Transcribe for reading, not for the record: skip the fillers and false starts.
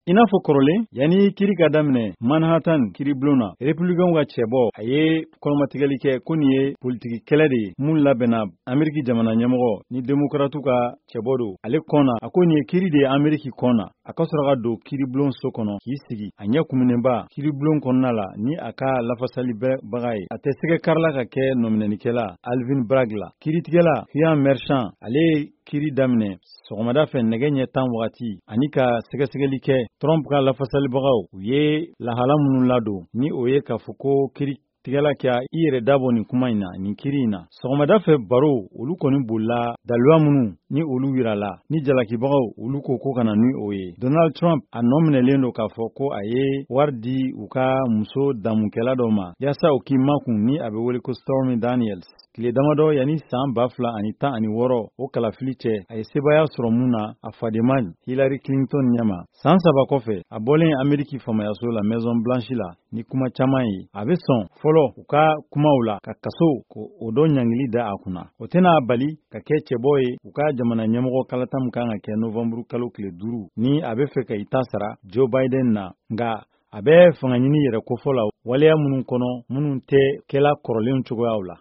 I n'a fɔ kɔrɔlen yanni kiri ka daminɛ Manhattan kiri bulon na républicains ka cɛbɔ a ye kɔlɔmatigɛli kɛ ko nin ye politiki kɛlɛ de ye mun labɛnna Ameriki jamana ɲɛmɔgɔ ni démocrates ka cɛbɔ don ale kɔnna a ko nin ye kiri de ye Ameriki kɔnna a ka sɔrɔ ka don kiri bulon so kɔnɔ k'i sigi a ɲɛ kumunenba kiri bulon kɔnɔna la ni a ka lafasali baga ye a tɛ sɛgɛ karila ka kɛ nɔminɛnikɛla Alvin Bragg la kiritigɛla Ian Merchant ale kiri daminɛ sɔgɔmada fɛ nɛgɛ ɲɛ 10 wagati ani ka sɛgɛsɛgɛli kɛ Trump ka lafasalibagaw u ye lahala minnu ladon ni o ye k'a fɔ ko kiritigɛla kɛ i yɛrɛ dabɔ nin kuma in na nin kiri in na sɔgɔmada fɛ baro olu kɔni bolila daluya minnu ni olu yirala ni jalakibagaw olu ko kana ni o ye Donald Trump a nɔ minɛlen don k'a fɔ ko a ye wari di u ka muso damukɛla dɔ ma yaasa u k'i makun ni a bɛ wele ko Stormy Daniels tile damadɔ yanni san 2016 o kalafili cɛ a ye sebaya sɔrɔ mun na a fadenma Hillary Clinton ɲɛma san 3 kɔfɛ a bɔlen Ameriki famayaso la Maison Blanche la ni kuma caman ye a bɛ sɔn fɔlɔ u ka kumaw la ka kaso ko o dɔ ɲangili da a kunna o tɛna bali ka kɛ cɛbɔ ye u ka jamana ɲɛmɔgɔ kalata min kan ka kɛ Novembre kalo tile 5 ni a bɛ fɛ ka i ta sara Joe Biden na nka a bɛ fanga ɲini yɛrɛ kofɔ la waleya minnu kɔnɔ minnu tɛ kɛla kɔrɔlenw cogoyaw la